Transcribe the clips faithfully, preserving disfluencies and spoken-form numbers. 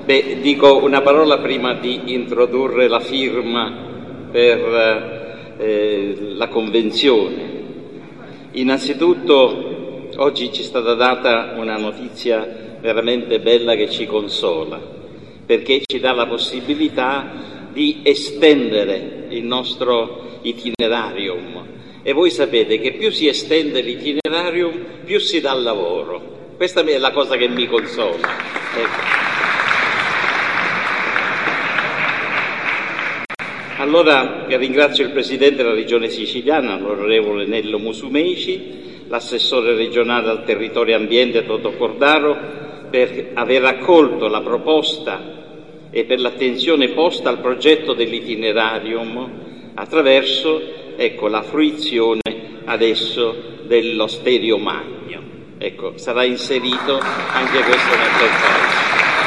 Beh, dico una parola prima di introdurre la firma per eh, la convenzione. Innanzitutto oggi ci è stata data una notizia veramente bella che ci consola, perché ci dà la possibilità di estendere il nostro itinerarium. E voi sapete che più si estende l'itinerarium, più si dà lavoro. Questa è la cosa che mi consola. Ecco. Allora ringrazio il Presidente della Regione Siciliana, l'onorevole Nello Musumeci, l'assessore regionale al territorio e ambiente Toto Cordaro, per aver accolto la proposta e per l'attenzione posta al progetto dell'itinerarium attraverso, ecco, la fruizione adesso dell'Osterio Magno. Ecco, sarà inserito anche questo nel percorso.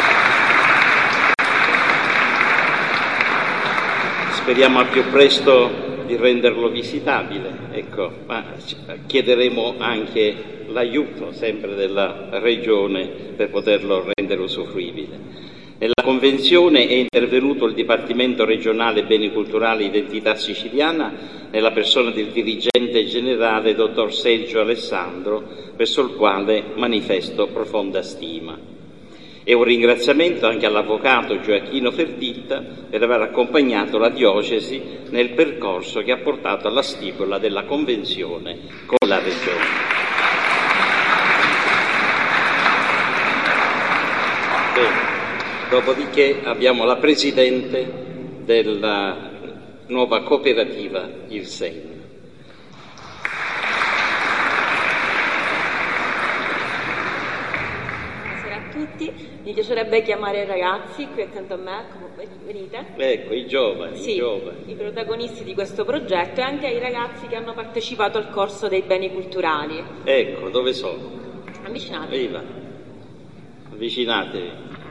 Speriamo al più presto di renderlo visitabile, ecco, ma chiederemo anche l'aiuto sempre della Regione per poterlo rendere usufruibile. Nella convenzione è intervenuto il Dipartimento regionale Beni Culturali e Identità Siciliana nella persona del dirigente generale dottor Sergio Alessandro, verso il quale manifesto profonda stima. E un ringraziamento anche all'avvocato Gioacchino Fertitta per aver accompagnato la diocesi nel percorso che ha portato alla stipula della convenzione con la Regione. Bene. Dopodiché abbiamo la Presidente della nuova cooperativa Il Segno. Mi piacerebbe chiamare i ragazzi qui accanto a me, come venite? Ecco, i giovani, sì, i giovani. I protagonisti di questo progetto e anche i ragazzi che hanno partecipato al corso dei beni culturali. Ecco, dove sono? Avvicinatevi. Viva, avvicinatevi.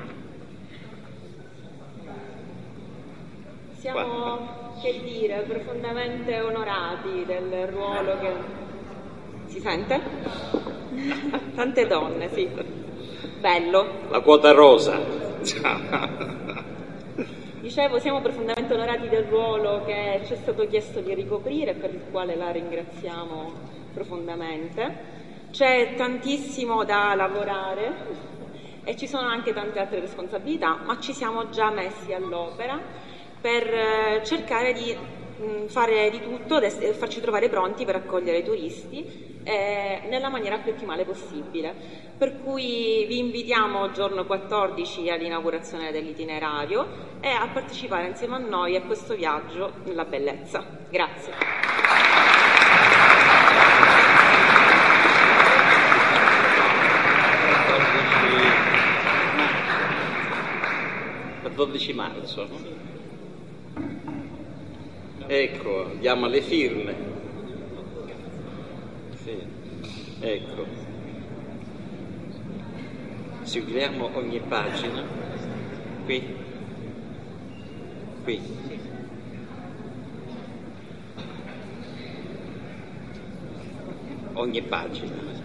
Siamo, qua. Che dire, profondamente onorati del ruolo che... Si sente? Tante donne, sì. Bello. La quota rosa. Dicevo, siamo profondamente onorati del ruolo che ci è stato chiesto di ricoprire e per il quale la ringraziamo profondamente. C'è tantissimo da lavorare e ci sono anche tante altre responsabilità, ma ci siamo già messi all'opera per cercare di fare di tutto e farci trovare pronti per accogliere i turisti eh, nella maniera più ottimale possibile. Per cui vi invitiamo giorno quattordici all'inaugurazione dell'itinerario e a partecipare insieme a noi a questo viaggio nella bellezza. Grazie. quattordici marzo, no? Ecco, andiamo alle firme. Sì. Ecco. Seguiamo ogni pagina. Qui. Qui. Ogni pagina.